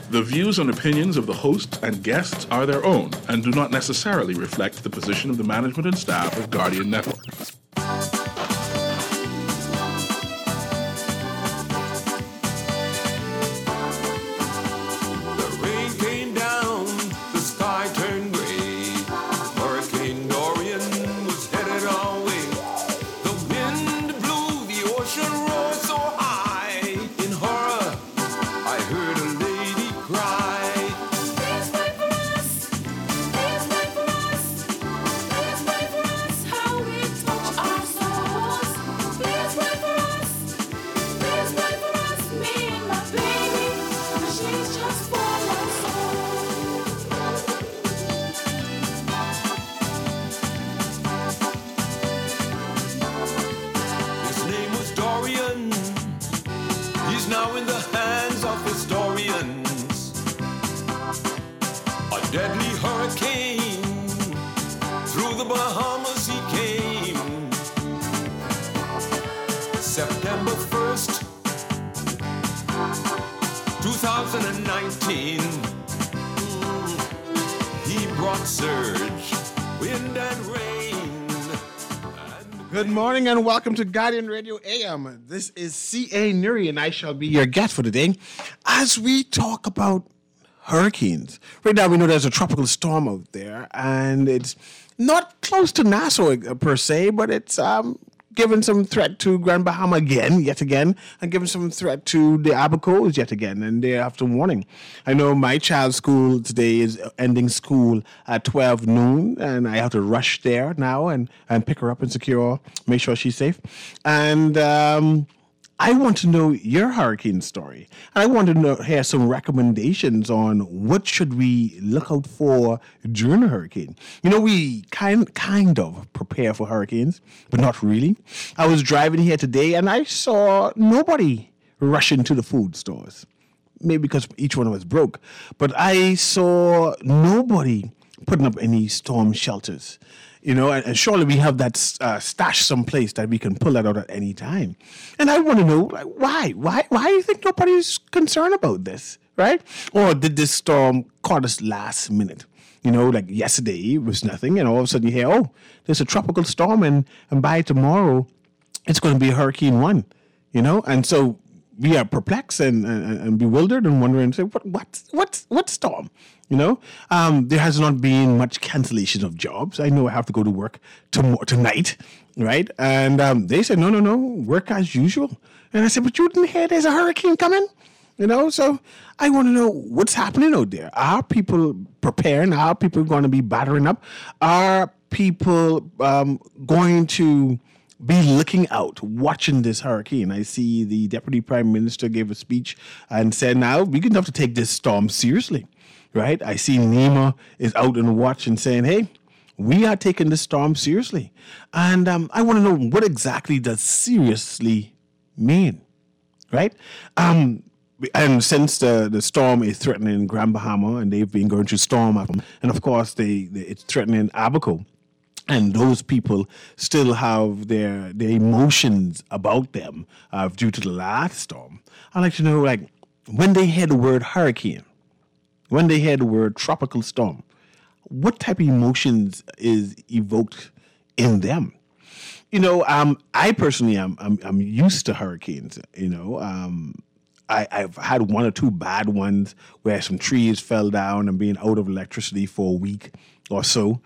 The views and opinions of the hosts and guests are their own and do not necessarily reflect the position of the management and staff of Guardian Network. September 1st, 2019, he brought surge, wind and rain. Good morning and welcome to Guardian Radio AM. This is C.A. Nuri and I shall be your guest for today as we talk about hurricanes. Right now we know there's a tropical storm out there and it's not close to Nassau per se, but it's given some threat to Grand Bahama yet again, and given some threat to the Abacos yet again, and they're after warning. I know my child's school today is ending school at 12 noon, and I have to rush there now and pick her up and make sure she's safe. And I want to know your hurricane story. And I want to hear some recommendations on what should we look out for during a hurricane. You know, we kind of prepare for hurricanes, but not really. I was driving here today and I saw nobody rushing to the food stores. Maybe because each one of us broke. But I saw nobody putting up any storm shelters. You know, and surely we have that stash someplace that we can pull that out at any time. And I want to know, like, why? Why do you think nobody's concerned about this, right? Or did this storm caught us last minute? You know, like yesterday it was nothing, and all of a sudden you hear, oh, there's a tropical storm, and by tomorrow it's going to be Hurricane 1, you know? And so we are perplexed and bewildered and wondering, say, what storm? You know, there has not been much cancellation of jobs. I know I have to go to work tonight, right? And they said, no, work as usual. And I said, but you didn't hear there's a hurricane coming? You know, so I want to know what's happening out there. Are people preparing? Are people going to be battering up? Are people going to be looking out, watching this hurricane? I see the Deputy Prime Minister gave a speech and said, now we're going to have to take this storm seriously. Right? I see NEMA is out on watch and saying, hey, we are taking this storm seriously. And I want to know, what exactly does seriously mean? Right? And since the storm is threatening Grand Bahama and they've been going through storm, and of course it's threatening Abaco, and those people still have their emotions about them due to the last storm. I'd like to know, like, when they hear the word hurricane, when they hear the word tropical storm, what type of emotions is evoked in them? You know, I personally I'm used to hurricanes. You know, I've had one or two bad ones where some trees fell down and being out of electricity for a week or so.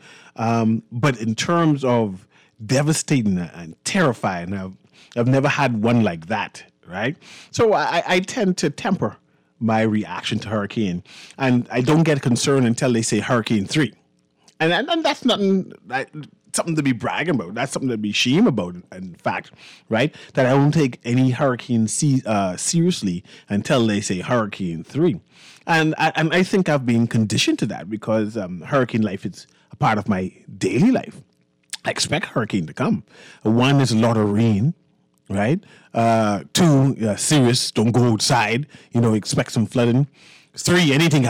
But in terms of devastating and terrifying, I've never had one like that. Right? So I tend to temper my reaction to hurricane, and I don't get concerned until they say Hurricane 3, and that's nothing something to be bragging about. That's something to be ashamed about. In fact, right, that I don't take any hurricane seriously until they say Hurricane 3, and I think I've been conditioned to that because hurricane life is a part of my daily life. I expect hurricane to come. One is a lot of rain. Right? Two, serious, don't go outside, you know, expect some flooding. 3, anything to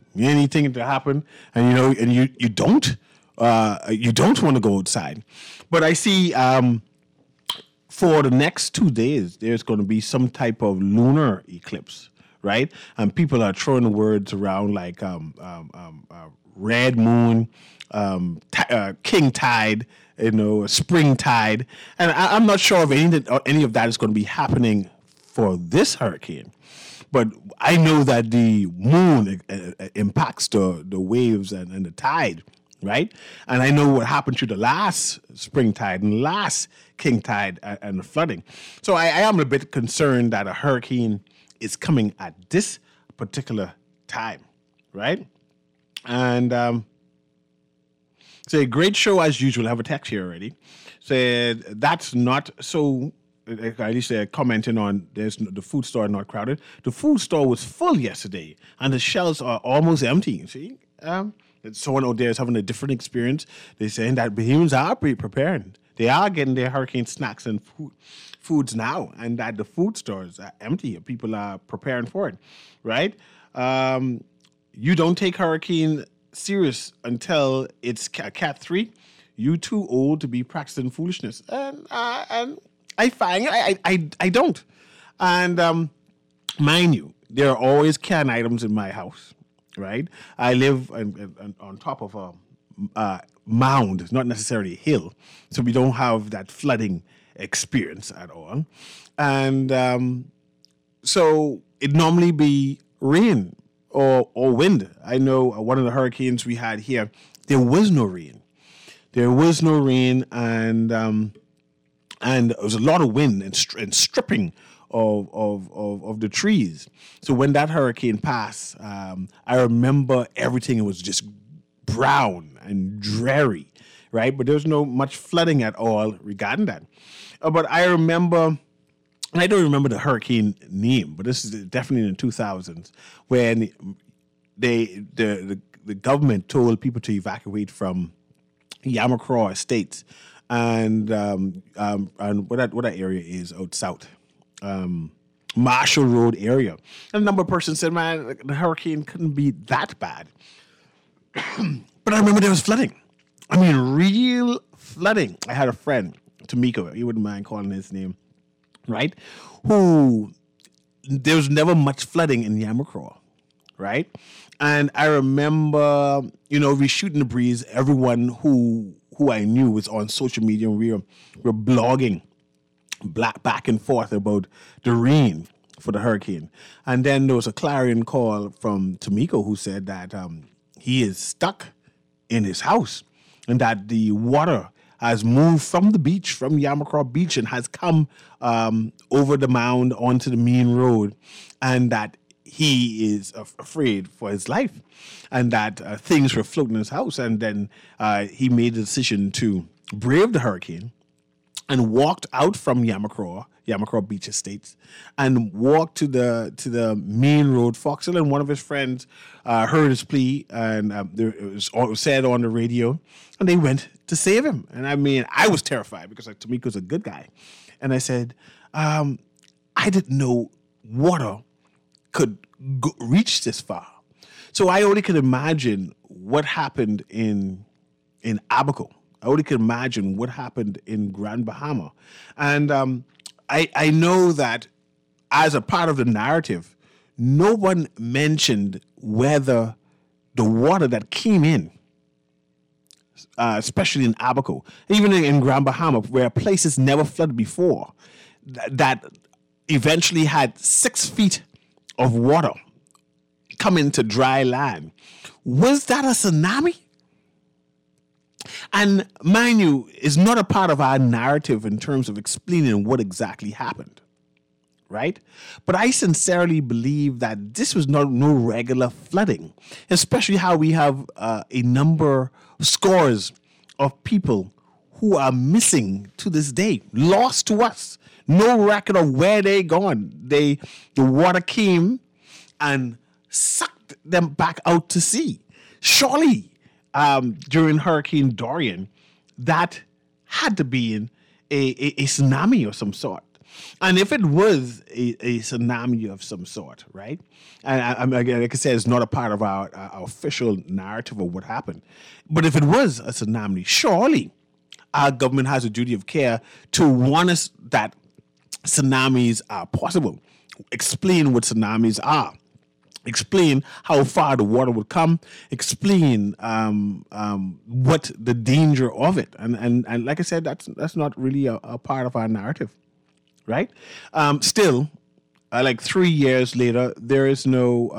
happen. And, you know, and you don't want to go outside. But I see for the next 2 days, there's going to be some type of lunar eclipse, right? And people are throwing words around like red moon, king tide, spring tide. And I'm not sure if any of that is going to be happening for this hurricane. But I know that the moon impacts the waves and the tide, right? And I know what happened to the last spring tide and the last king tide and the flooding. So I am a bit concerned that a hurricane is coming at this particular time, right? And so a great show as usual. I have a text here already. Said that's not so. At least they're commenting on the food store not crowded. The food store was full yesterday, and the shelves are almost empty. See, someone out there is having a different experience. They're saying that Bahamians are preparing. They are getting their hurricane snacks and foods now, and that the food stores are empty. People are preparing for it, right? You don't take hurricane serious until it's Cat 3. You too old to be practicing foolishness, and I find I don't. And mind you, there are always canned items in my house, right? I live on top of a mound, not necessarily a hill, so we don't have that flooding experience at all. And so it normally be rain or wind. I know one of the hurricanes we had here, there was no rain. There was no rain, and there was a lot of wind and stripping of the trees. So when that hurricane passed, I remember everything was just brown and dreary, right? But there was no much flooding at all regarding that. But I remember, and I don't remember the hurricane name, but this is definitely in the 2000s, when the government told people to evacuate from Yamacraw Estates. And what that area is out south, Marshall Road area. And a number of persons said, man, the hurricane couldn't be that bad. But I remember there was flooding. I mean, real flooding. I had a friend, Tamiko, you wouldn't mind calling his name, right? Who, there was never much flooding in Yamacraw, right? And I remember, we shooting the breeze. Everyone who I knew was on social media, and we were blogging back and forth about the rain for the hurricane. And then there was a clarion call from Tamiko who said that he is stuck in his house and that the water has moved from the beach, from Yamacraw Beach, and has come over the mound onto the main road, and that he is afraid for his life, and that things were floating in his house. And then he made the decision to brave the hurricane and walked out from Yamacraw Beach Estates, and walked to the main road, Foxhill. And one of his friends heard his plea, and it was said on the radio, and they went to save him. And I mean, I was terrified because Tamiko's a good guy, and I said, I didn't know water could reach this far. So I only could imagine what happened in Abaco. I only could imagine what happened in Grand Bahama. And I know that as a part of the narrative, no one mentioned whether the water that came in, especially in Abaco, even in Grand Bahama, where places never flooded before, that eventually had 6 feet of water coming to dry land. Was that a tsunami? And mind you, it's not a part of our narrative in terms of explaining what exactly happened, right? But I sincerely believe that this was no regular flooding, especially how we have scores of people who are missing to this day, lost to us. No record of where they gone. The water came and sucked them back out to sea. Surely, during Hurricane Dorian, that had to be a tsunami of some sort. And if it was a tsunami of some sort, right? And again, like I said, it's not a part of our official narrative of what happened. But if it was a tsunami, surely our government has a duty of care to warn us that tsunamis are possible. Explain what tsunamis are. explain how far the water would come, explain what the danger of it, and like I said, that's not really a part of our narrative, right? Still, like 3 years later, there is no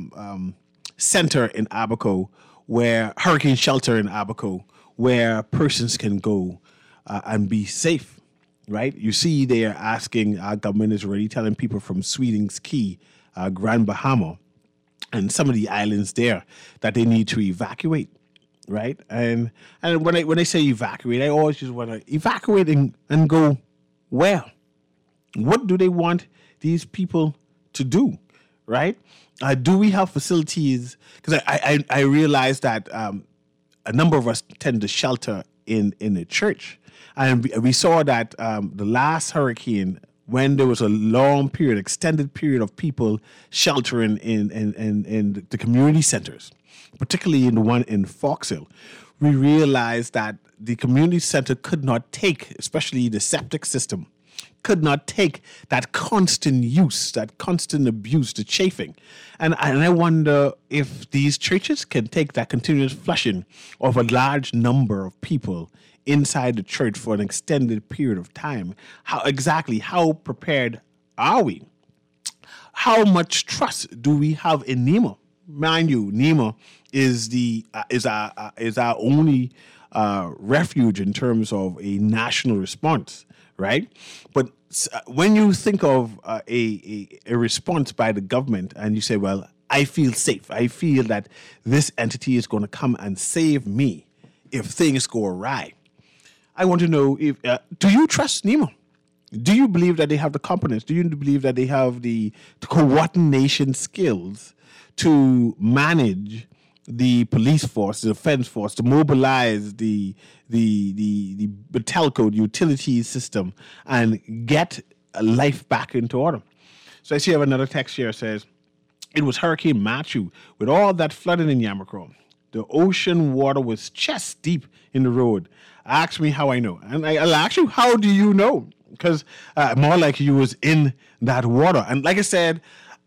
center in Abaco where hurricane shelter in Abaco where persons can go and be safe, right? You see, they are asking, our government is already telling people from Sweetings Key, Grand Bahama, and some of the islands there that they need to evacuate, right? And when I say evacuate, I always just want to evacuate and go where? What do they want these people to do, right? Do we have facilities? Because I realize that a number of us tend to shelter in the church. And we saw that the last hurricane, when there was a long period, extended period of people sheltering in the community centers, particularly in the one in Fox Hill, we realized that the community center could not take, especially the septic system, could not take that constant use, that constant abuse, the chafing. And I wonder if these churches can take that continuous flushing of a large number of people inside the church for an extended period of time. How prepared are we? How much trust do we have in NEMA? Mind you, NEMA is our only refuge in terms of a national response, right? But when you think of a response by the government and you say, well, I feel safe, I feel that this entity is going to come and save me if things go awry. I want to know, if do you trust NEMA? Do you believe that they have the competence? Do you believe that they have the coordination skills to manage the police force, the defense force, to mobilize the telco, the utility system, and get life back into order? So I see I have another text here that says, it was Hurricane Matthew with all that flooding in Yamacraw. The ocean water was chest deep in the road. Ask me how I know. And I'll ask you, how do you know? Because more like you was in that water. And like I said,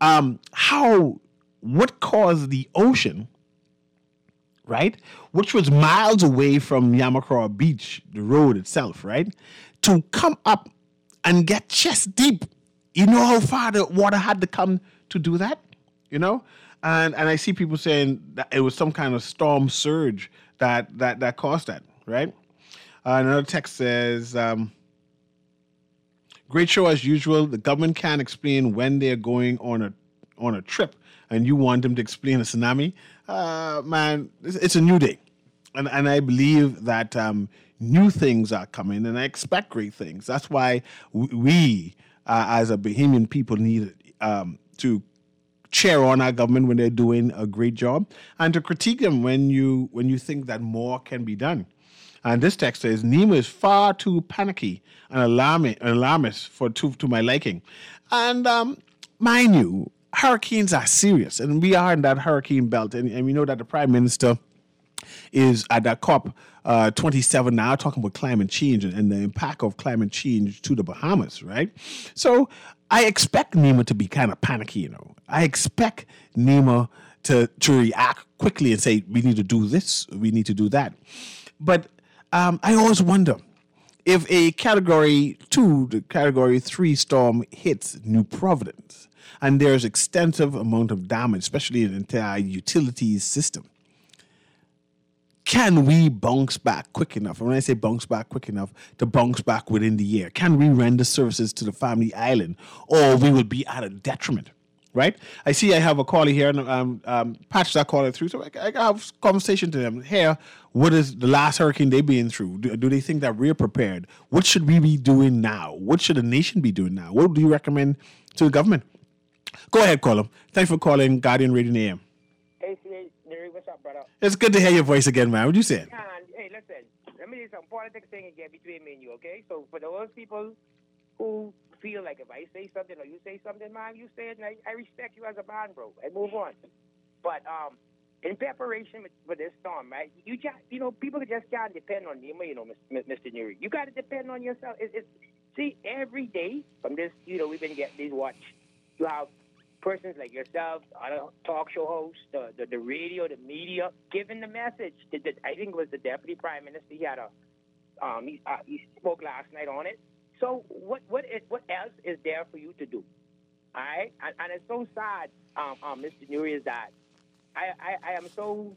what caused the ocean, right, which was miles away from Yamacraw Beach, the road itself, right, to come up and get chest deep? You know how far the water had to come to do that, you know? And I see people saying that it was some kind of storm surge that caused that, right? Another text says, great show as usual. The government can't explain when they're going on a trip, and you want them to explain a tsunami. Man, it's a new day. And I believe that new things are coming, and I expect great things. That's why we as a Bahamian people, need to cheer on our government when they're doing a great job, and to critique them when you think that more can be done. And this text says, NEMA is far too panicky and alarmist to my liking. And mind you, hurricanes are serious, and we are in that hurricane belt, and we know that the Prime Minister is at that COP 27 now, talking about climate change and the impact of climate change to the Bahamas, right? So I expect NEMA to be kind of panicky, you know. I expect NEMA to react quickly and say, we need to do this, we need to do that. But I always wonder, if a Category 2 to Category 3 storm hits New Providence, and there's extensive amount of damage, especially in the entire utilities system, can we bounce back quick enough? And when I say bounce back quick enough, to bounce back within the year? Can we render services to the family island, or we will be at a detriment, right? I see I have a caller here, and patch that caller through, so I have conversation to them. Here, what is the last hurricane they've been through? Do they think that we're prepared? What should we be doing now? What should the nation be doing now? What do you recommend to the government? Go ahead, caller. Thanks for calling Guardian Radio AM. Hey, Neri, what's up, brother? It's good to hear your voice again, man. What you say? Hey, listen. Let me do some politics thing again between me and you, okay? So for those people who feel like if I say something or you say something, man, you say it, and I respect you as a man, bro. I move on. But in preparation for this storm, right? You just, people just can't depend on you, Mr. Neri. You got to depend on yourself. See, every day from this, we've been getting these watch. You have persons like yourself, other talk show hosts, the radio, the media, giving the message. I think it was the Deputy Prime Minister. He had he spoke last night on it. So what else is there for you to do? All right, and it's so sad, Mr. Nuri, is that I am so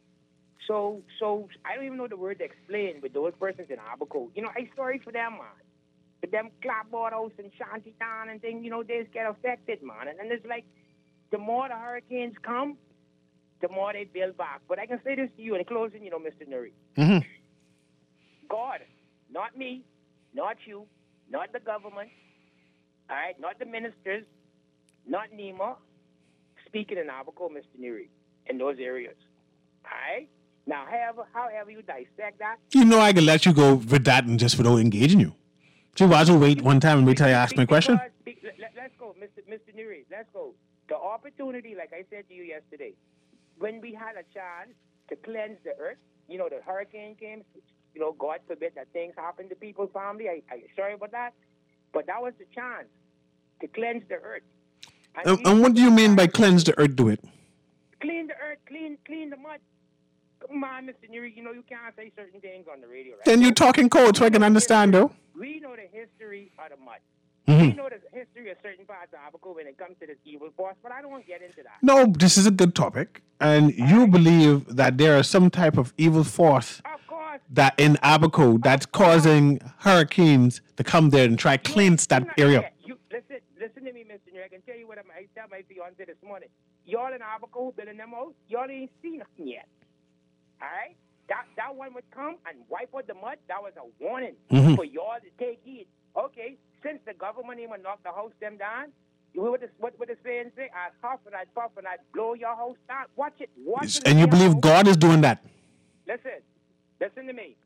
I don't even know the word to explain with those persons in Abaco. You know, I'm sorry for them, man. But them clapboard house and shantytown and things, you know, they just get affected, man. And it's like, the more the hurricanes come, the more they build back. But I can say this to you in closing, you know, Mr. Nuri. Mm-hmm. God, not me, not you, not the government, all right, not the ministers, not NEMA, speaking in Abaco, Mr. Nuri, in those areas. All right? Now, however you dissect that. You know I can let you go with that and just without engaging you. So why don't wait one time and wait till I ask my question? Let's go, Mr. Nuri, let's go. The opportunity, like I said to you yesterday, when we had a chance to cleanse the earth, you know, the hurricane came, you know, God forbid that things happen to people's family. I'm sorry about that. But that was the chance to cleanse the earth. And what do you mean by cleanse the earth, do it? Clean the earth, clean the mud. Come on, Mr. Nuri, you know you can't say certain things on the radio, right? Then you're talking code so I can understand, though. We know the history of the mud. Mm-hmm. We know the history of certain parts of Abaco when it comes to this evil force, but I don't want to get into that. No, this is a good topic. And you believe that there is some type of evil force that in Abaco that's causing hurricanes to come there and try to cleanse that area. Listen to me, Mr. Nuri. I can tell you what I tell my fiance this morning. Y'all in Abaco building them out, y'all ain't seen nothing yet. All right? That one would come and wipe out the mud. That was a warning for y'all to take heed. Okay, since the government even knocked the house them down, what the saying say? I huff and I puff and I blow your house down. Watch it. And you believe God is doing that? Listen to me.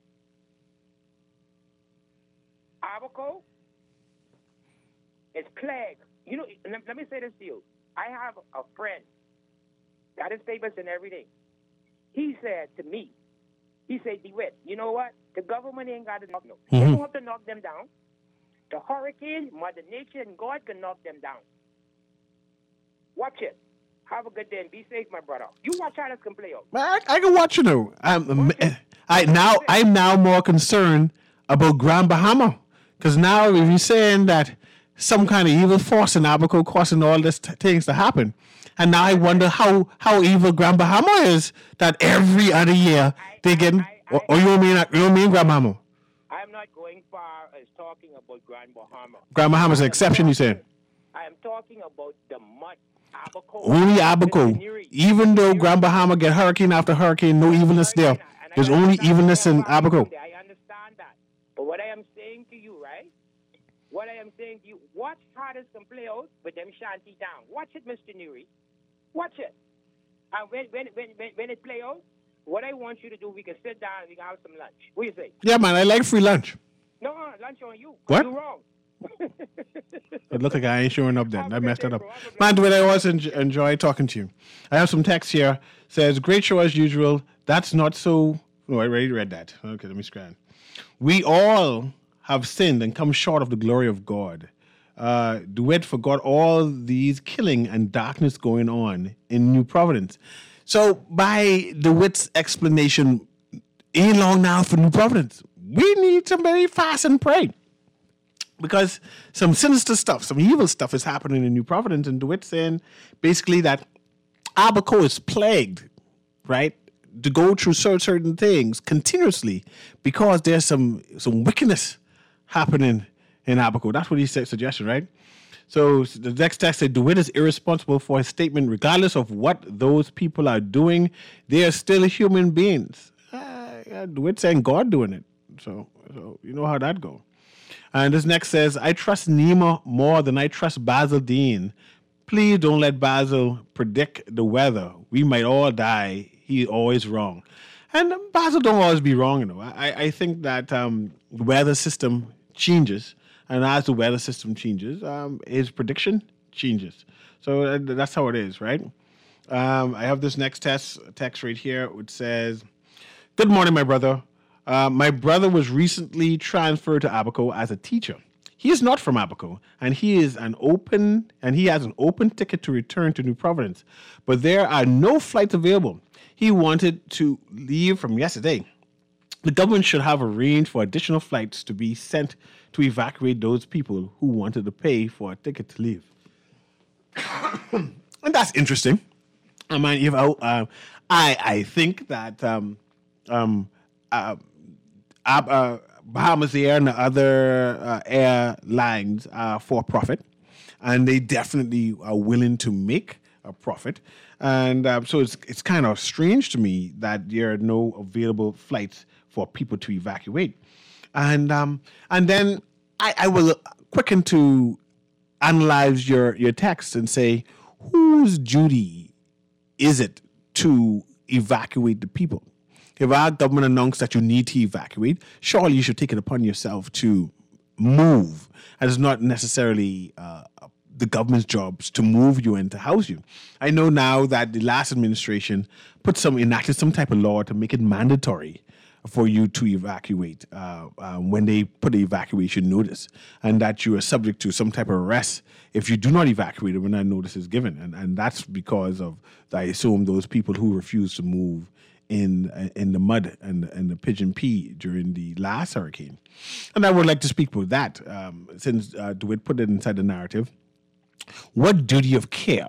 Abaco is plagued. You know, let me say this to you. I have a friend, got his papers and everything. He said to me, he said, DeWitt, you know what? The government ain't got to knock them. They don't have to knock them down. The hurricane, Mother Nature, and God can knock them down. Watch it. Have a good day and be safe, my brother. You watch how this can play out. I can watch, you know. I'm now more concerned about Grand Bahama. Because now if you're saying that some kind of evil force in Abaco causing all these things to happen, and now I wonder how evil Grand Bahama is that every other year they get. Or you don't mean Grand Bahama? I'm not going far as talking about Grand Bahama. Grand Bahama's an exception, you said? I am talking about the mud. Abaco. Only Abaco. Even though Grand Bahama get hurricane after hurricane, no evilness there. There's only evilness in Abaco. I understand that. But what I am saying to you, right? What I am saying to you, watch how this can play out with them shanty down. Watch it, Mr. Nuri. Watch it. And when it play out, what I want you to do, we can sit down and we can have some lunch. What do you say? Yeah, man, I like free lunch. No, lunch on you. What? You're wrong. It looked like I ain't showing up then. I messed it up. Man, I always enjoy talking to you. I have some text here. Says, great show as usual. That's not so... No, I already read that. Okay, let me scan. We all have sinned and come short of the glory of God. DeWitt forgot all these killing and darkness going on in New Providence. So by DeWitt's explanation, ain't long now for New Providence. We need to very fast and pray. Because some sinister stuff, some evil stuff is happening in New Providence. And DeWitt saying basically that Abaco is plagued, right, to go through certain things continuously because there's some wickedness happening in Abaco. That's what he suggested, right? So the next text said, DeWitt is irresponsible for his statement. Regardless of what those people are doing, they are still human beings. DeWitt saying God doing it. So you know how that goes. And this next says, I trust NEMA more than I trust Basil Dean. Please don't let Basil predict the weather. We might all die. He's always wrong. And Basil don't always be wrong, you know. I think that the weather system changes. And as the weather system changes, his prediction changes. So that's how it is, right? I have this next text right here, which says, good morning, my brother. My brother was recently transferred to Abaco as a teacher. He is not from Abaco, and he has an open ticket to return to New Providence. But there are no flights available. He wanted to leave from yesterday. The government should have arranged for additional flights to be sent to evacuate those people who wanted to pay for a ticket to leave. And that's interesting. I mean, I think that Bahamas Air and the other airlines are for profit, and they definitely are willing to make a profit. And so it's kind of strange to me that there are no available flights for people to evacuate. And then I will quicken to analyze your text and say, whose duty is it to evacuate the people? If our government announced that you need to evacuate, surely you should take it upon yourself to move. And it's not necessarily the government's jobs to move you and to house you. I know now that the last administration enacted some type of law to make it mandatory for you to evacuate when they put the evacuation notice, and that you are subject to some type of arrest if you do not evacuate when that notice is given. And that's because of, I assume, those people who refuse to move in the mud and the pigeon pea during the last hurricane. And I would like to speak about that since DeWitt put it inside the narrative. What duty of care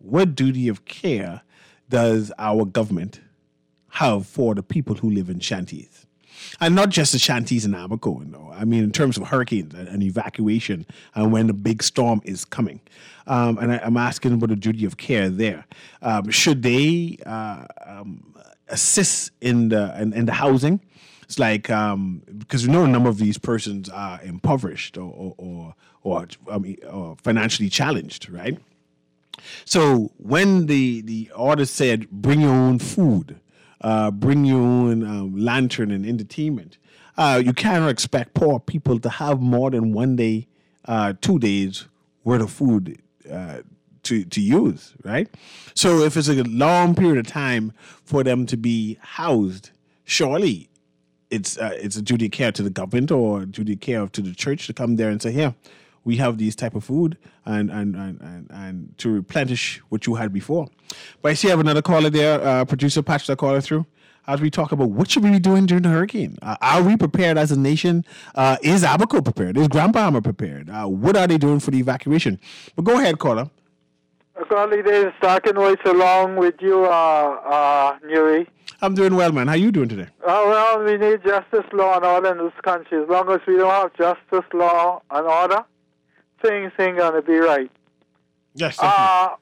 does our government have for the people who live in shanties? And not just the shanties in Abaco, I mean, in terms of hurricanes and evacuation and when the big storm is coming. And I'm asking about the duty of care there. Should they assist in the housing? It's like, because we know a number of these persons are impoverished or financially challenged, right? So when the order said, bring your own food, bring your own lantern and entertainment, you cannot expect poor people to have more than 1 day, 2 days worth of food to use, right? So if it's a long period of time for them to be housed, surely it's a duty of care to the government or a duty of care to the church to come there and say, here, we have these type of food and to replenish what you had before. But I see I have another caller there. Producer, patch that caller through as we talk about what should we be doing during the hurricane. Are we prepared as a nation? Is Abaco prepared? Is Grand Bahama prepared? What are they doing for the evacuation? But go ahead, caller. Carly, this is talking right along with you, Nuri. I'm doing well, man. How you doing today? Well, we need justice, law, and order in this country. As long as we don't have justice, law, and order, things ain't going to be right. Yes, definitely.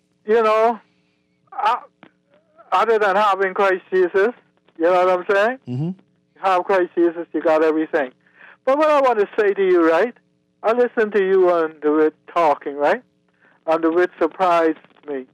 Other than having Christ Jesus, you know what I'm saying? Mm-hmm. You have Christ Jesus, you got everything. But what I want to say to you, right? I listened to you and DeWitt talking, right? And DeWitt surprised me.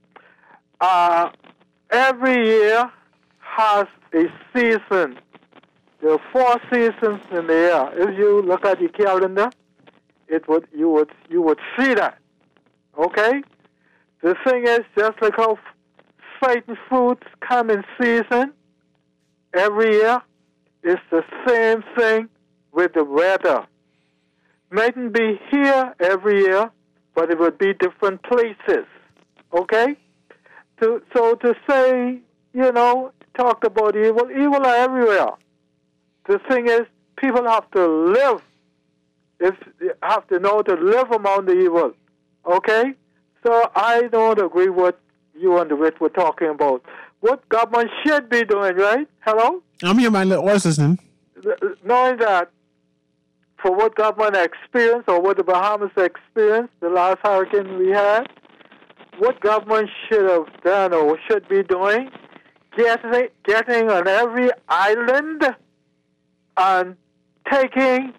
Every year has a season. There are 4 seasons in the year. If you look at your calendar, you would see that. Okay? The thing is, just like how certain fruits come in season every year, it's the same thing with the weather. Mightn't be here every year, but it would be different places. Okay? So to say, talk about evil are everywhere. The thing is, people have to live. Have to know to live among the evil. Okay? So I don't agree with you and DeWitt were talking about. What government should be doing, right? Hello? I'm here, man. What's listening? Knowing that for what government experienced or what the Bahamas experienced, the last hurricane we had, what government should have done or should be doing, getting on every island and taking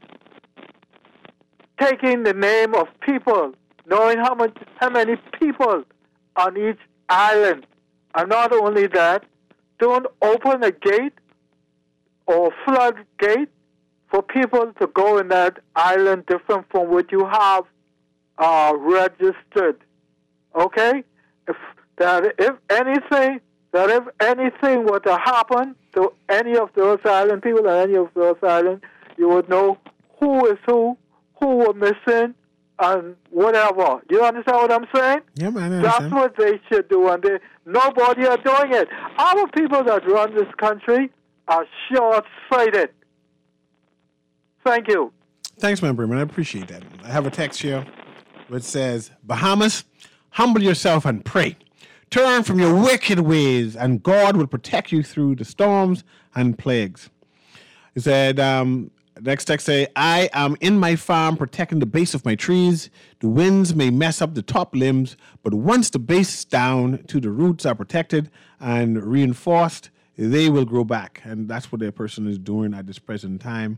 the name of people, knowing how many people on each island. And not only that, don't open a gate or flood gate for people to go in that island different from what you have registered. Okay? If anything were to happen to any of those island people on any of those islands, you would know who is who who were missing and whatever. You understand what I'm saying? Yeah, man, I That's understand. what they should do, and nobody are doing it. Our people that run this country are short-sighted. Thank you. Thanks, man, Bremen. I appreciate that. I have a text here which says, Bahamas, humble yourself and pray. Turn from your wicked ways, and God will protect you through the storms and plagues. He said, next text say, I am in my farm protecting the base of my trees. The winds may mess up the top limbs, but once the base is down to the roots are protected and reinforced, they will grow back. And that's what their person is doing at this present time.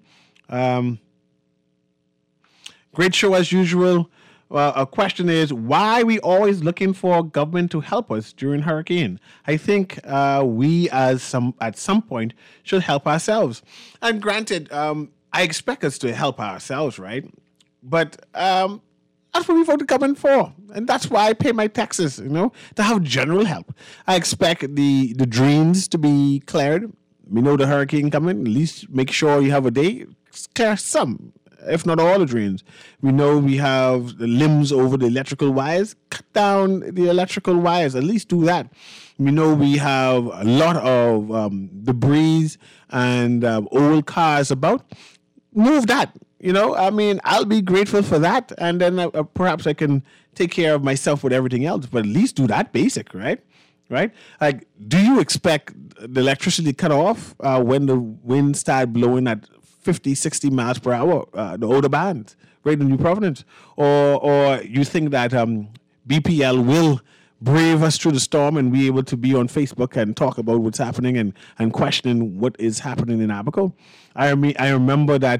Great show as usual. A question is, why are we always looking for government to help us during hurricane? I think we at some point should help ourselves. And granted, I expect us to help ourselves, right? But that's what we vote the government for. And that's why I pay my taxes, to have general help. I expect the drains to be cleared. We know the hurricane coming. At least make sure you have a day. Clear some, if not all the drains. We know we have the limbs over the electrical wires. Cut down the electrical wires. At least do that. We know we have a lot of debris and old cars about. Move that. I'll be grateful for that. And then perhaps I can take care of myself with everything else. But at least do that basic, right? Right? Like, do you expect the electricity cut off when the wind start blowing at 50, 60 miles per hour, the older band, right in New Providence? Or you think that BPL will brave us through the storm and be able to be on Facebook and talk about what's happening and questioning what is happening in Abaco? I remember that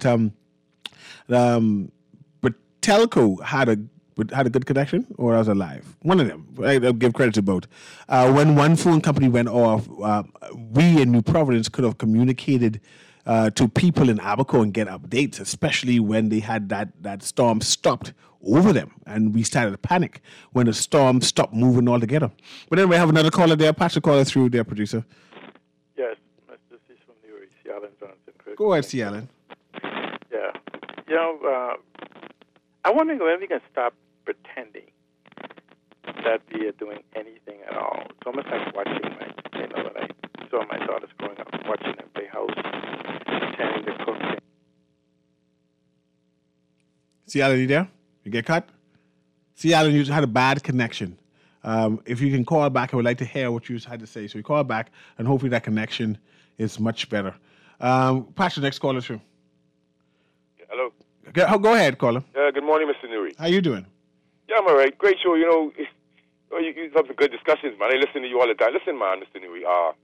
Telco had a good connection, or I was alive. One of them. I'll give credit to both. When one phone company went off, we in New Providence could have communicated to people in Abaco and get updates, especially when they had that storm stopped over them, and we started to panic when the storm stopped moving altogether. But anyway, I have another caller there. Patch the caller through there, producer. Yes, this is from New York, Alan Johnson. Chris. Go ahead, C. Alan. Yeah. I wonder when we can stop pretending that we are doing anything at all. It's almost like watching when I saw my daughters growing up, watching them play house, pretending to cook. C. Alan, you there? You get cut? C. Alan, you had a bad connection. If you can call back, I would like to hear what you had to say. So you call back, and hopefully that connection is much better. Patch the next caller through. Hello. Go ahead, caller. Good morning, Mr. Newry. How you doing? Yeah, I'm all right. Great show. You have some good discussions, man. I listen to you all the time. Listen, man, Mr. Newry.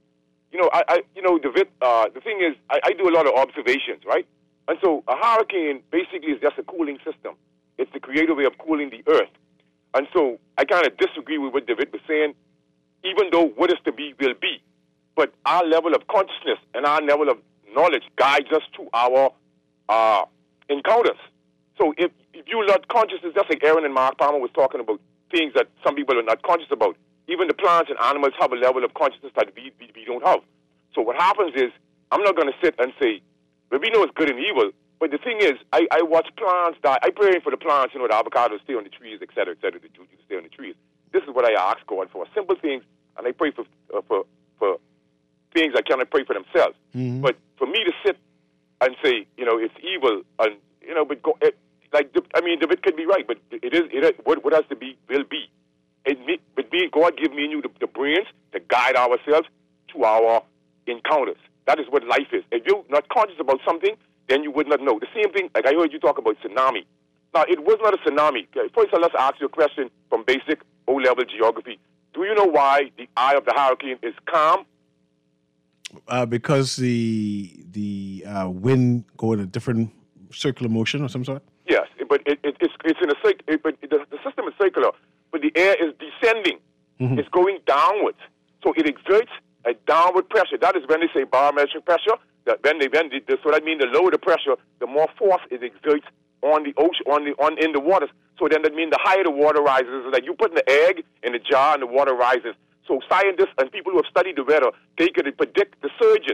The thing is, I do a lot of observations, right? And so a hurricane basically is just a cooling system. It's the creative way of cooling the earth. And so I kind of disagree with what David was saying, even though what is to be will be. But our level of consciousness and our level of knowledge guides us to our encounters. So if you're not conscious, it's just like Aaron and Mark Palmer was talking about things that some people are not conscious about. Even the plants and animals have a level of consciousness that we don't have. So what happens is, I'm not going to sit and say, well, we know it's good and evil, but the thing is, I watch plants die. I pray for the plants, the avocados stay on the trees, et cetera, the juju stay on the trees. This is what I ask God for, simple things, and I pray for things I cannot pray for themselves. Mm-hmm. But for me to sit and say, it's evil, and David could be right, but it is what has to be will be. God give me and you the brains to guide ourselves to our encounters. That is what life is. If you're not conscious about something, then you would not know. The same thing, like I heard you talk about tsunami. Now, it was not a tsunami. First, let's ask you a question from basic O-level geography. Do you know why the eye of the hurricane is calm? Because the wind go in a different circular motion of some sort? Yes, but it's in a circle. But the system is circular, but the air is descending. Mm-hmm. It's going downwards. So it exerts a downward pressure. That is when they say barometric pressure. So that means the lower the pressure, the more force it exerts on the ocean, in the waters. So then that means the higher the water rises. It's like you put the egg in the jar and the water rises. So scientists and people who have studied the weather, they could predict the surges.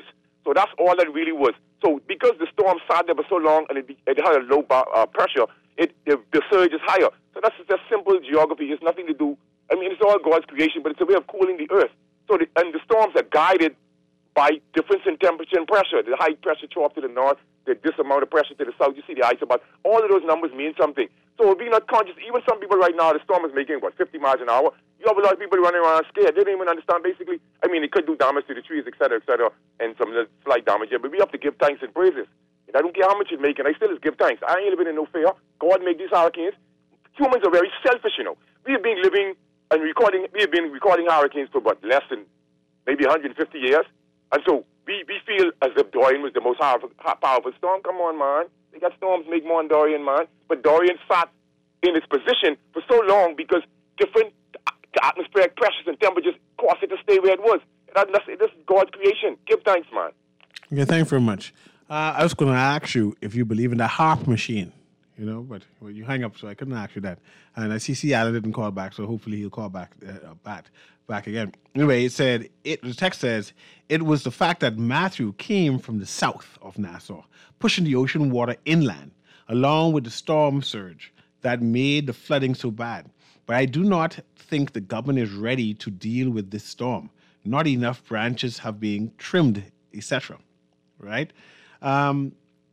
So that's all that really was. So because the storm sat there for so long and it had a low pressure, the surge is higher. So that's just simple geography. It's nothing to do. I mean, it's all God's creation, but it's a way of cooling the earth. So and the storms are guided by difference in temperature and pressure. The high pressure trough to the north, this amount of pressure to the south. You see the ice about. All of those numbers mean something. So we're not conscious. Even some people right now, the storm is making, 50 miles an hour. You have a lot of people running around scared. They don't even understand, basically. I mean, it could do damage to the trees, et cetera, and some slight damage. Yeah, but we have to give thanks and praises. And I don't care how much it's making. I still just give thanks. I ain't living in no fear. God made these hurricanes. Humans are very selfish, We have been living and recording. We have been recording hurricanes for less than maybe 150 years. And so we feel as if Dorian was the most powerful storm. Come on, man. They got storms make more than Dorian, man. But Dorian sat in its position for so long because different atmospheric pressures and temperatures caused it to stay where it was. This is God's creation. Give thanks, man. Okay, thank you very much. I was going to ask you if you believe in the HAARP machine, but you hang up, so I couldn't ask you that. And I see Alan didn't call back, so hopefully he'll call back again. Anyway, the text says, it was the fact that Matthew came from the south of Nassau, pushing the ocean water inland, along with the storm surge that made the flooding so bad. But I do not think the government is ready to deal with this storm. Not enough branches have been trimmed, etc. Right? And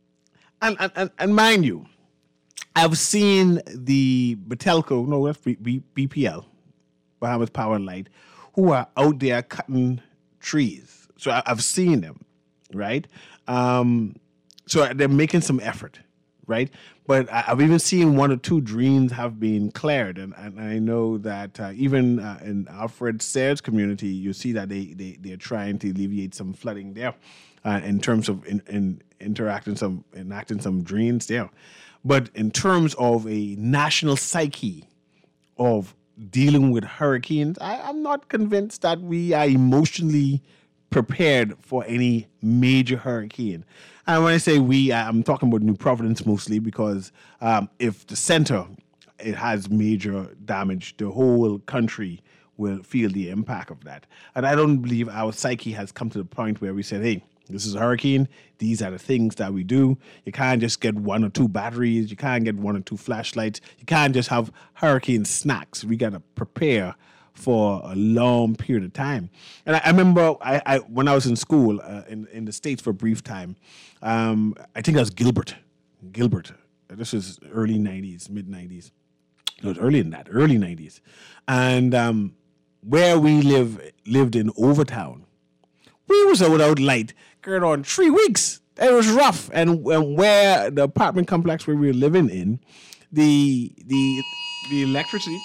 mind you, I've seen the Batelco, no, that's BPL, Bahamas Power and Light, who are out there cutting trees. So I've seen them, right? So they're making some effort, right? But I've even seen one or two drains have been cleared. And I know that even in Alfred Sayers community, you see that they're trying to alleviate some flooding there in terms of enacting some drains there. But in terms of a national psyche of dealing with hurricanes, I'm not convinced that we are emotionally prepared for any major hurricane. And when I say we, I'm talking about New Providence mostly because if the center, it has major damage, the whole country will feel the impact of that. And I don't believe our psyche has come to the point where we said, hey, this is a hurricane. These are the things that we do. You can't just get one or two batteries. You can't get one or two flashlights. You can't just have hurricane snacks. We got to prepare for a long period of time. And I remember I when I was in school in the States for a brief time, I think that was Gilbert. This was early 90s, mid 90s. No, it was earlier than that, early 90s. And where we lived in Overtown, we was without light going on 3 weeks. It was rough. And where the apartment complex where we were living in, the electricity.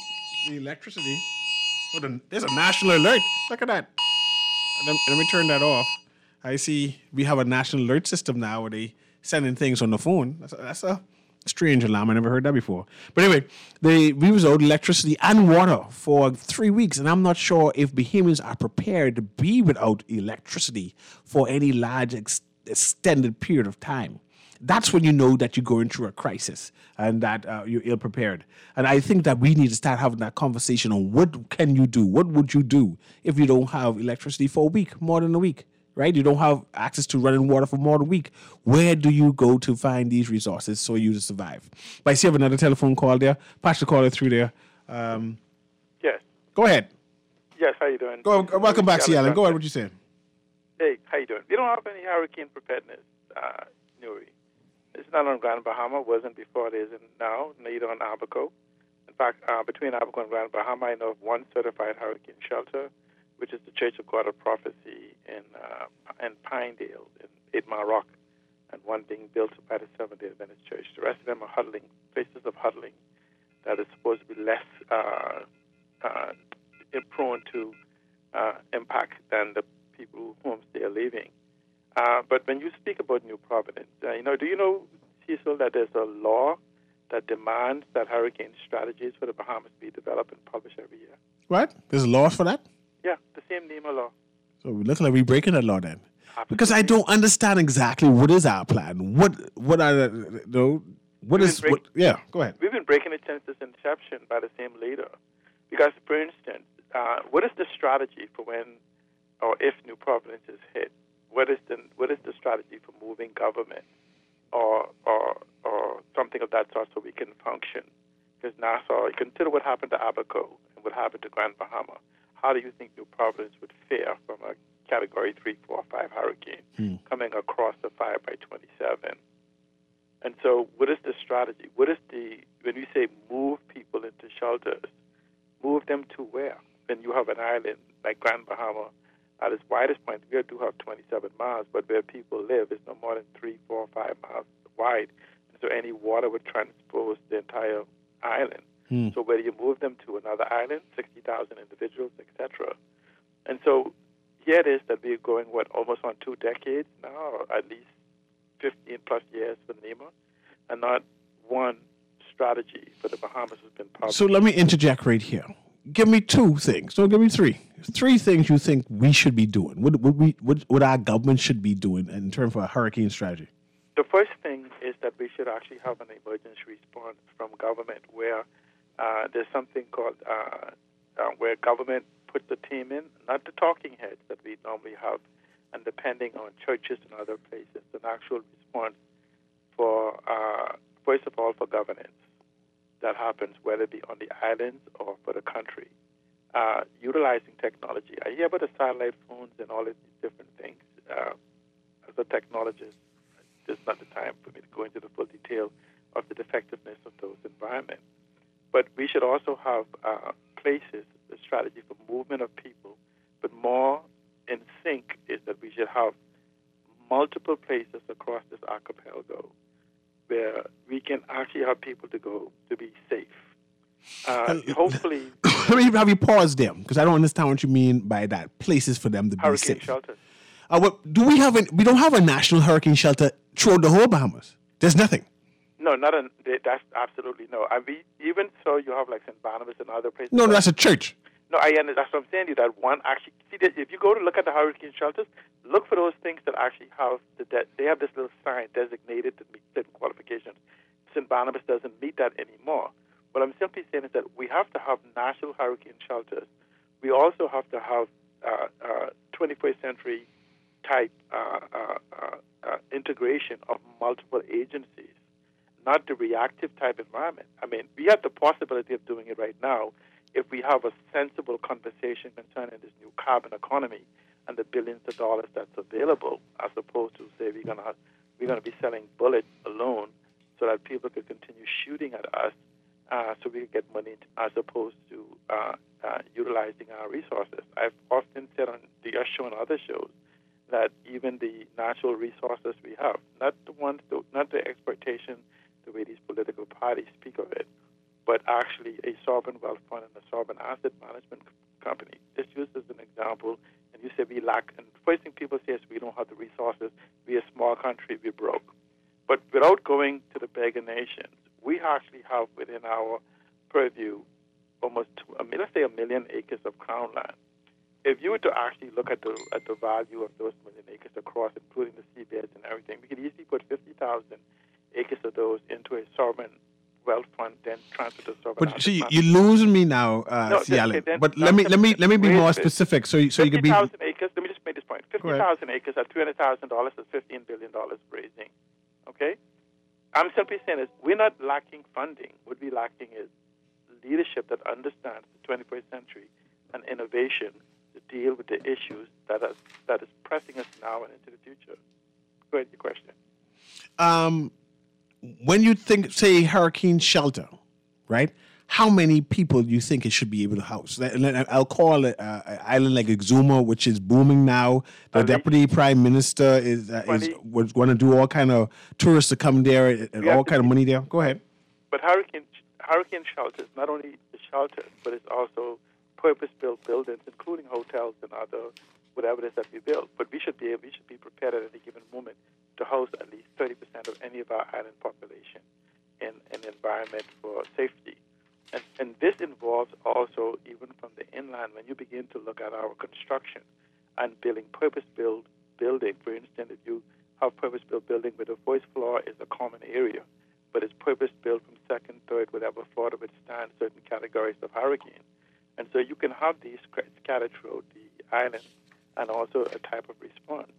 Oh, there's a national alert. Look at that. Let me turn that off. I see we have a national alert system now where they sending things on the phone. That's a strange alarm. I never heard that before. But anyway, we was out electricity and water for 3 weeks, and I'm not sure if Bahamians are prepared to be without electricity for any large extended period of time. That's when you know that you're going through a crisis and that you're ill-prepared. And I think that we need to start having that conversation on what can you do? What would you do if you don't have electricity for a week, more than a week, right? You don't have access to running water for more than a week. Where do you go to find these resources so you to survive? But I see you have another telephone call there. Patch the caller through there. Yes. Go ahead. Yes, how you doing? Welcome back, C. Allen. Go ahead, what you saying? Hey, how you doing? We don't have any hurricane preparedness, Nuri. It's not on Grand Bahama, wasn't before it is now, neither on Abaco. In fact, between Abaco and Grand Bahama, I know of one certified hurricane shelter, which is the Church of God of Prophecy in Pinedale, in 8 Mile Rock, and one being built by the Seventh-day Adventist Church. The rest of them are places of huddling that is supposed to be less prone to impact than the people whom they are leaving. But when you speak about New Providence, do you know, Cecil, that there's a law that demands that hurricane strategies for the Bahamas be developed and published every year? What? There's laws for that? Yeah, the same NEMA law. So we look like we're breaking that law then. Absolutely. Because I don't understand exactly what is our plan. What are the yeah, go ahead. We've been breaking it since its inception by the same leader. Because, for instance, what is the strategy for when or if New Providence is hit? what is the strategy for moving government or something of that sort so we can function? Because Nassau, you consider what happened to Abaco and what happened to Grand Bahama. How do you think New Providence would fare from a Category 3, 4, 5 hurricane coming across the 5 by 27? And so what is the strategy? When you say move people into shelters, move them to where? When you have an island like Grand Bahama, at its widest point, we do have 27 miles, but where people live is no more than 3, 4, 5 miles wide. And so any water would transpose the entire island. So where do you move them to? Another island, 60,000 individuals, etc. And so here it is that we're going, almost on 2 decades now, or at least 15 plus years for NEMA, and not one strategy for the Bahamas has been published. So let me interject right here. Give me 2 things. Don't give me 3. 3 things you think we should be doing. What our government should be doing in terms of a hurricane strategy. The first thing is that we should actually have an emergency response from government where there's something called where government puts the team in, not the talking heads that we normally have, and depending on churches and other places, an actual response for, first of all, for governance that happens, whether it be on the islands or for the country. Utilizing technology. I hear about the satellite phones and all of these different things. As a technologist, this is not the time for me to go into the full detail of the effectiveness of those environments. But we should also have places, the strategy for movement of people, but more in sync is that we should have multiple places across this archipelago where we can actually have people to go to be safe. Hopefully... Let me have you pause there, because I don't understand what you mean by that. Places for them to be safe. Hurricane shelters. Do we have we don't have a national hurricane shelter throughout the whole Bahamas. There's nothing. No, that's absolutely no. I mean, even so, you have like St. Barnabas and other places. No, that's a church. No, that's what I'm saying to you. That one actually, see, that if you go to look at the hurricane shelters, look for those things that actually have they have this little sign designated to meet certain qualifications. St. Barnabas doesn't meet that anymore. What I'm simply saying is that we have to have national hurricane shelters. We also have to have 21st century type integration of multiple agencies, not the reactive type environment. I mean, we have the possibility of doing it right now if we have a sensible conversation concerning this new carbon economy and the billions of dollars that's available, as opposed to say we're gonna be selling bullets alone so that people could continue shooting at us, so we can get money, as opposed to utilizing our resources. I've often said on the show and other shows that even the natural resources we have, not the exploitation the way these political parties speak of it, but actually a sovereign wealth fund and a sovereign asset management company. Just used as an example, and you say we lack, and the first thing people say is we don't have the resources, we're a small country, we're broke. But without going to the beggar nations, we actually have within our purview almost, let's say, 1 million acres of crown land. If you were to actually look at the value of those 1 million acres across, including the seabeds and everything, we could easily put 50,000 acres of those into a sovereign wealth fund, then transfer to sovereign. But see, you're losing me now, Allen. But let me be more specific, so you can be. 50,000 acres. Let me just make this point. 50,000 acres at $300,000 is $15 billion raising. Okay, I'm simply saying is we're not lacking funding. What we're lacking is leadership that understands the 21st century and innovation to deal with the issues that is pressing us now and into the future. Go ahead, your question. When you think, say, hurricane shelter, right? How many people do you think it should be able to house? I'll call it an island like Exuma, which is booming now. The deputy prime minister was going to do all kind of tourists to come there and all kind of money there. Go ahead. But hurricane shelters, not only the shelters, but it's also purpose-built buildings, including hotels and other whatever it is that we build. But we should be prepared at any given moment to house at least 30% of any of our island population in an environment for safety. And this involves also, even from the inland, when you begin to look at our construction and building purpose-built building. For instance, if you have purpose-built building where the first floor is a common area, but it's purpose-built from second, third, whatever floor to withstand certain categories of hurricane. And so you can have these scattered throughout the island and also a type of response.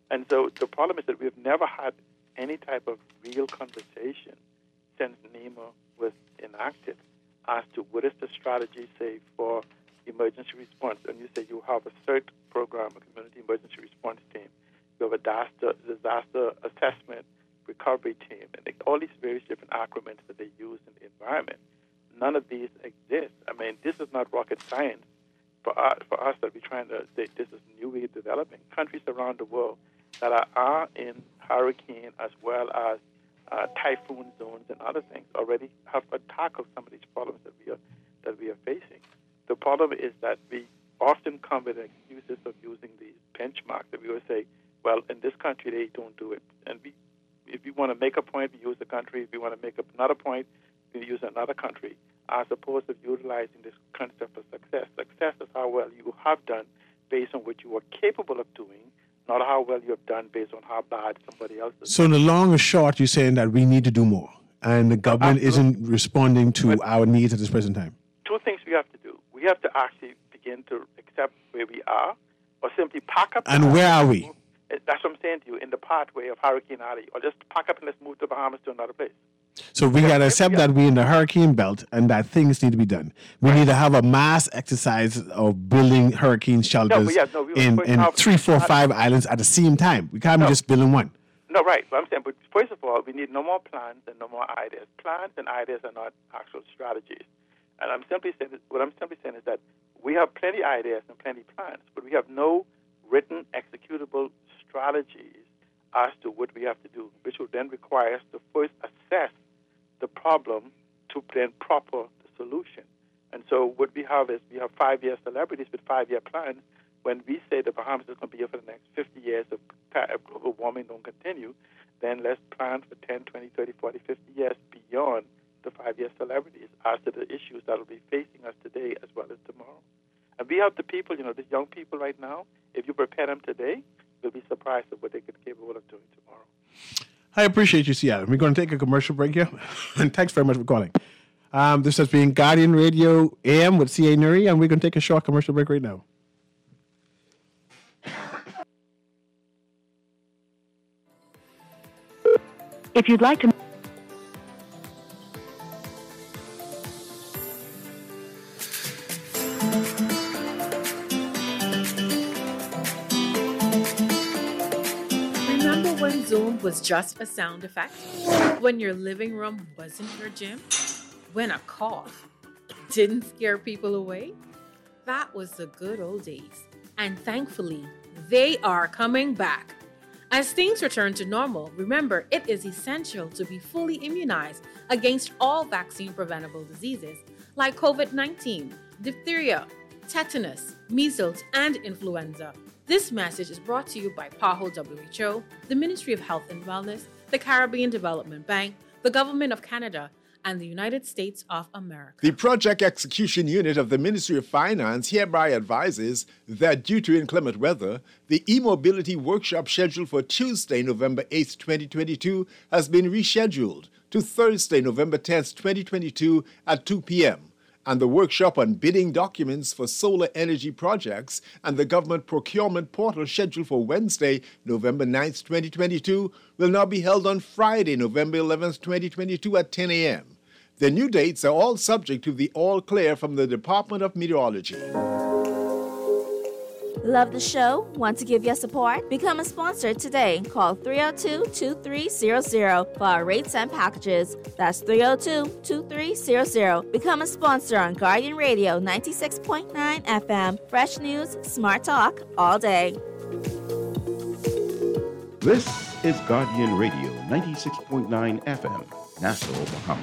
And so the problem is that we've never had any type of real conversation since NEMA was enacted as to what is the strategy, say, for emergency response. And you say you have a CERT program, a community emergency response team. You have a disaster assessment recovery team, and all these various different acronyms that they use in the environment. None of these exist. I mean, this is not rocket science for us that we're trying to say this is new way of developing. Countries around the world that are in hurricane as well as typhoon zones and other things already have tackled some of these problems that we are facing. The problem is that we often come with excuses of using these benchmarks that we would say, well, in this country they don't do it, and if we want to make a point, we use the country. If we want to make another point, we use another country, as opposed to utilizing this concept of success. Success is how well you have done based on what you are capable of doing, not how well you have done based on how bad somebody else is. So in the long or short, you're saying that we need to do more, and the government isn't responding to our needs at this present time. Two things we have to do. We have to actually begin to accept where we are, or simply pack up. And where are we? That's what I'm saying to you, in the pathway of Hurricane Alley, or just pack up and let's move to Bahamas to another place. So we got to accept that we're in the hurricane belt and that things need to be done. We need to have a mass exercise of building hurricane shelters in 3, 4, 5 islands at the same time. We can't be just building one. No, right. But I'm saying, but first of all, we need no more plans and no more ideas. Plans and ideas are not actual strategies. And what I'm simply saying is that we have plenty ideas and plenty plans, but we have no written, executable strategies as to what we have to do, which will then require us to first assess the problem to then proper the solution. And so what we have is we have 5-year celebrities with 5-year plans. When we say the Bahamas is going to be here for the next 50 years if global warming don't continue, then let's plan for 10, 20, 30, 40, 50 years beyond the 5-year celebrities as to the issues that will be facing us today as well as tomorrow. And we have the people, these young people right now, if you prepare them today, you'll be surprised at what they can be capable of doing tomorrow. I appreciate you, Seattle. We're going to take a commercial break here. And thanks very much for calling. This has been Guardian Radio AM with C.A. Nuri, and we're going to take a short commercial break right now. If you'd like to... Zoom was just a sound effect? When your living room wasn't your gym? When a cough didn't scare people away? That was the good old days. And thankfully, they are coming back. As things return to normal, remember it is essential to be fully immunized against all vaccine-preventable diseases like COVID-19, diphtheria, tetanus, measles, and influenza. This message is brought to you by PAHO WHO, the Ministry of Health and Wellness, the Caribbean Development Bank, the Government of Canada, and the United States of America. The Project Execution Unit of the Ministry of Finance hereby advises that due to inclement weather, the e-mobility workshop scheduled for Tuesday, November 8th, 2022 has been rescheduled to Thursday, November 10th, 2022 at 2 p.m. And the workshop on bidding documents for solar energy projects and the government procurement portal scheduled for Wednesday, November 9th, 2022 will now be held on Friday, November 11th, 2022 at 10 a.m. The new dates are all subject to the all clear from the Department of Meteorology. Love the show? Want to give your support? Become a sponsor today. Call 302-2300 for our rates and packages. That's 302-2300. Become a sponsor on Guardian Radio 96.9 FM. Fresh news, smart talk, all day. This is Guardian Radio 96.9 FM, Nassau, Bahamas.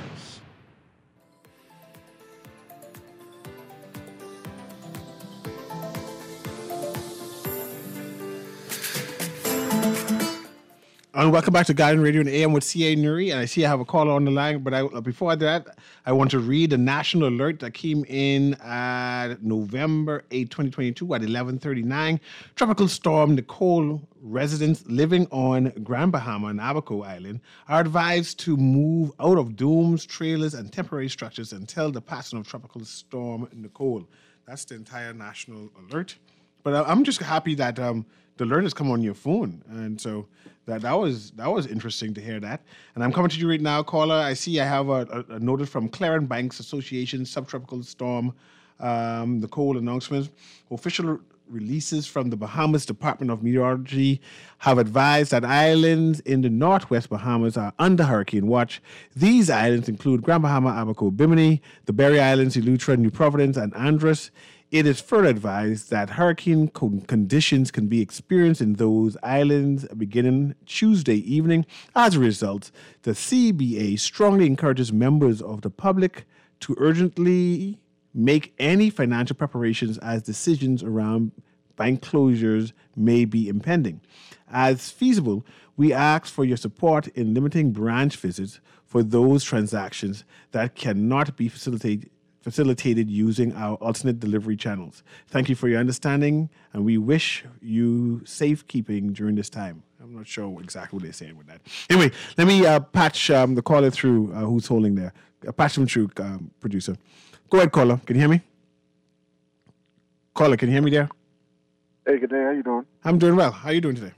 And welcome back to Guardian Radio and AM with C.A. Nuri. And I see I have a caller on the line, but before that, I want to read the national alert that came in at November 8, 2022 at 11:39. Tropical storm Nicole residents living on Grand Bahama and Abaco Island are advised to move out of domes, trailers, and temporary structures until the passing of Tropical Storm Nicole. That's the entire national alert. But I'm just happy that the alerts come on your phone, and so that was interesting to hear that. And I'm coming to you right now, caller. I see I have a notice from Clarence Banks Association Subtropical Storm Nicole announcement. Official releases from the Bahamas Department of Meteorology have advised that islands in the northwest Bahamas are under hurricane watch. These islands include Grand Bahama, Abaco, Bimini, the Berry Islands, Eleuthera, New Providence, and Andros. It is further advised that hurricane conditions can be experienced in those islands beginning Tuesday evening. As a result, the CBA strongly encourages members of the public to urgently make any financial preparations as decisions around bank closures may be impending. As feasible, we ask for your support in limiting branch visits for those transactions that cannot be facilitated using our alternate delivery channels. Thank you for your understanding, and we wish you safekeeping during this time. I'm not sure exactly what they're saying with that. Anyway, let me patch the caller through who's holding there. Patch them through, producer. Go ahead, caller. Can you hear me? Caller, can you hear me there? Hey, good day. How you doing? I'm doing well. How are you doing today?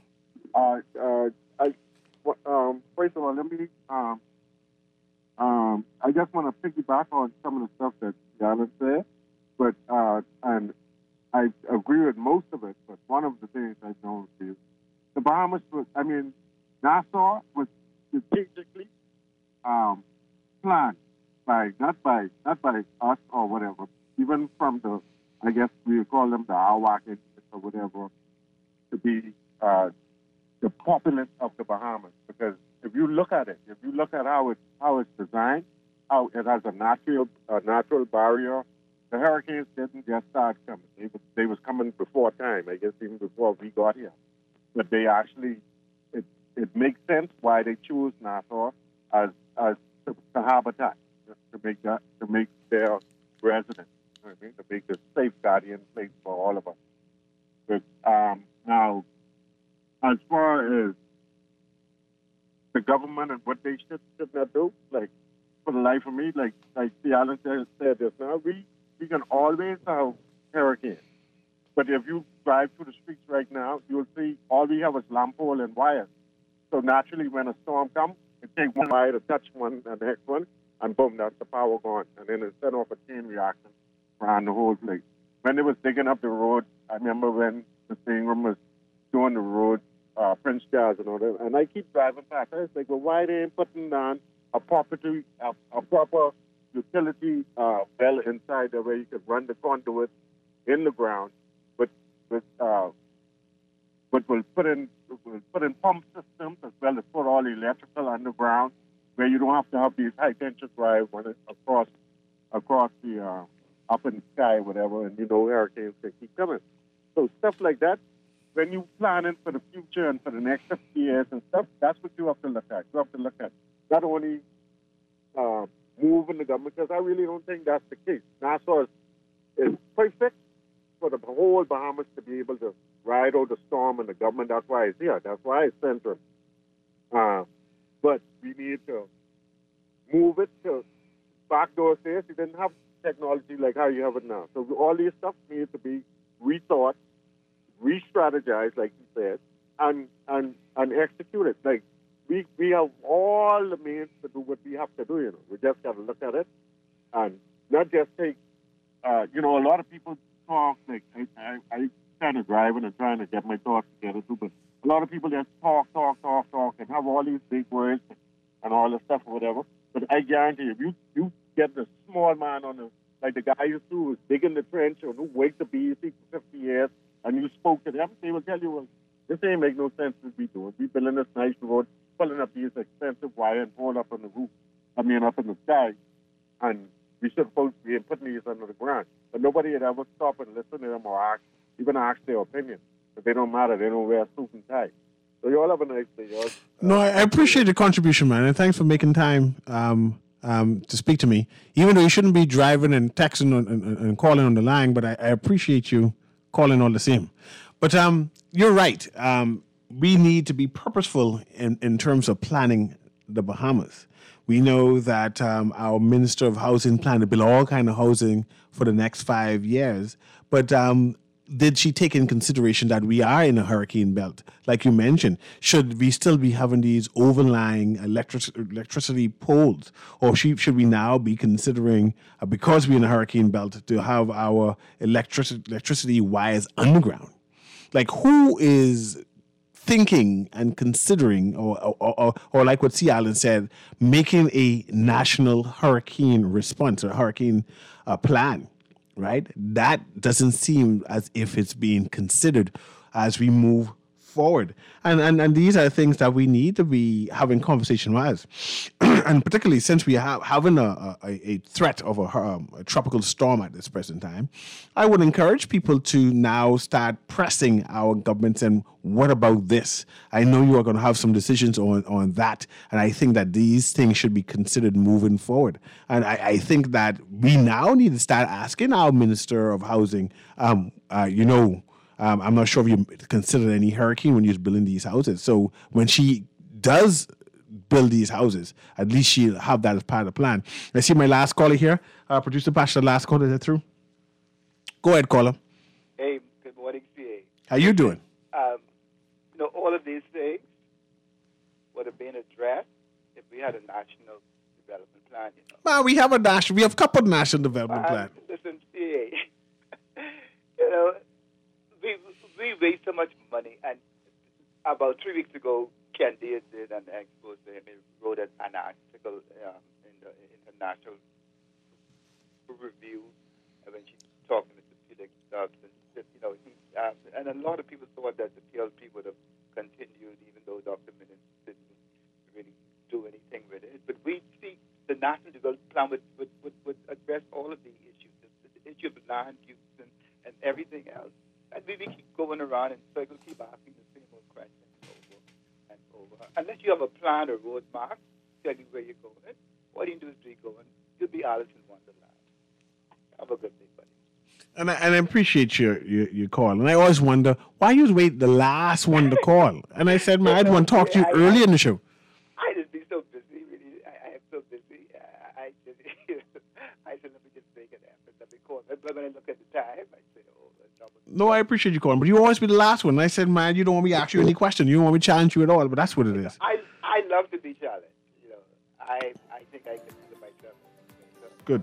First of all, let me. I just want to piggyback on some of the stuff that Alan said, but and I agree with most of it. But one of the things I don't see, the Bahamas was. I mean, Nassau was strategically planned not by us or whatever. Even from the, I guess we call them the Arawak or whatever, to be the populace of the Bahamas. Because if you look at it, how it's designed, how it has a natural barrier, the hurricanes didn't just start coming. They was coming before time, I guess even before we got here. But they actually, it makes sense why they choose Nassau as the habitat, to make their residence, you know what I mean? To make a safe guardian place for all of us. But now, as far as the government and what they should not do, like, for the life of me, like the Alan said just now, we can always have hurricanes. But if you drive through the streets right now, you'll see all we have is lamp pole and wires. So naturally, when a storm comes, it takes one wire to touch one and the next one, and boom, that's the power gone. And then it set off a chain reaction around the whole place. When they was digging up the road, I remember when the staying room was doing the road, Prince Charles and all that, and I keep driving past. I was like, well, why they ain't putting down a proper utility well inside there where you could run the conduit in the ground, but we'll put in pump systems as well as put all the electrical underground, where you don't have to have these high tension drives running across the up in the sky or whatever, and hurricanes can keep coming. So stuff like that, when you planning for the future and for the next 50 years and stuff, that's what you have to look at. You have to look at not only moving the government, because I really don't think that's the case. Nassau is perfect for the whole Bahamas to be able to ride out the storm, and the government, that's why it's here. That's why it's central. But we need to move it to back those days. You didn't have technology like how you have it now. So all these stuff needs to be rethought, re-strategized, like you said, and executed. Like we have all the means to do what we have to do. We just got to look at it and not just take. A lot of people talk. Like I kind of driving and trying to get my thoughts together too, but a lot of people just talk, and have all these big words and all this stuff or whatever. But I guarantee you, you get the small man like the guy used to, who's digging the trench or who waked the BEC for 50 years, and you spoke to them, they will tell you, well, this ain't make no sense what we doing. We building this nice road, pulling up these expensive wire and hold up on the roof, up in the sky, and we should supposed to be putting these under the ground. But nobody had ever stopped and listened to them or even ask their opinion. But they don't matter. They don't wear a suit and tie. So you all have a nice day, y'all. No, I appreciate the contribution, man, and thanks for making time to speak to me. Even though you shouldn't be driving and texting and calling on the line, but I appreciate you calling all the same. But you're right. We need to be purposeful in terms of planning the Bahamas. We know that our Minister of Housing planned to build all kind of housing for the next 5 years. But did she take in consideration that we are in a hurricane belt, like you mentioned? Should we still be having these overlying electricity poles, or should we now be considering, because we're in a hurricane belt, to have our electricity wires underground? Like, who is thinking and considering, or like what C. Allen said, making a national hurricane response or hurricane plan? Right? That doesn't seem as if it's being considered as we move forward. And these are things that we need to be having conversation with. And particularly since we are having a threat of a tropical storm at this present time, I would encourage people to now start pressing our governments and what about this? I know you are going to have some decisions on that, and I think that these things should be considered moving forward. And I think that we now need to start asking our Minister of Housing, I'm not sure if you considered any hurricane when you're building these houses. So when she does build these houses, at least she'll have that as part of the plan. I see my last caller here. Producer Pasha, last caller, is that through? Go ahead, caller. Hey, good morning, CA. How you doing? All of these things would have been addressed if we had a national development plan. Well, we have a couple of national development plans. Listen, CA, we waste so much money. And about 3 weeks ago, Candia did an expose and he wrote an article in the International Review when she's talking to Felix Stubbs. And a lot of people thought that the PLP would have continued even though Dr. Minnis didn't really do anything with it. But we see the National Development Plan would address all of the issues, the issue of land use and everything else. And we keep going around in circles, keep asking the same old questions over and over. Unless you have a plan or roadmap, tell you where you're going, all you do is be going. You'll be Alice in Wonderland. Have a good day, buddy. And I appreciate your call. And I always wonder, why you wait the last one to call? And I said, man, I'd want to talk to you early in the show. I just be so busy, really. I am so busy. I said, let me just make an effort. Let me call. But when I look at the time, I say, no, I appreciate you calling, but you always be the last one. And I said, man, you don't want me to ask you any question. You don't want me to challenge you at all, but that's what it is. I love to be challenged. I think I consider myself. Good.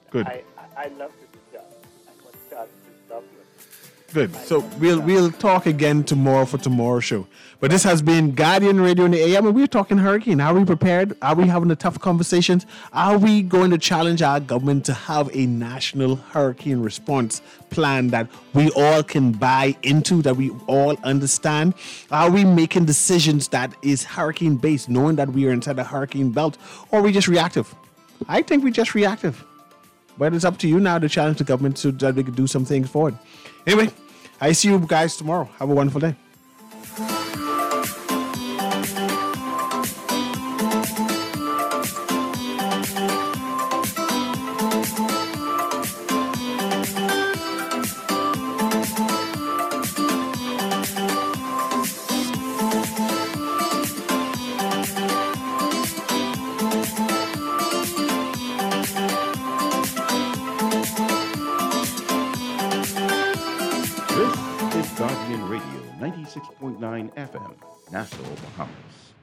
I love to be challenged. I want to challenge myself. Good. So we'll talk again tomorrow for tomorrow's show. But this has been Guardian Radio in the AM, and we're talking hurricane. Are we prepared? Are we having the tough conversations? Are we going to challenge our government to have a national hurricane response plan that we all can buy into, that we all understand? Are we making decisions that is hurricane based, knowing that we are inside a hurricane belt, or are we just reactive? I think we're just reactive. But it's up to you now to challenge the government so that we can do some things forward. Anyway, I see you guys tomorrow. Have a wonderful day. Guardian Radio 96.9 FM, Nassau, Bahamas.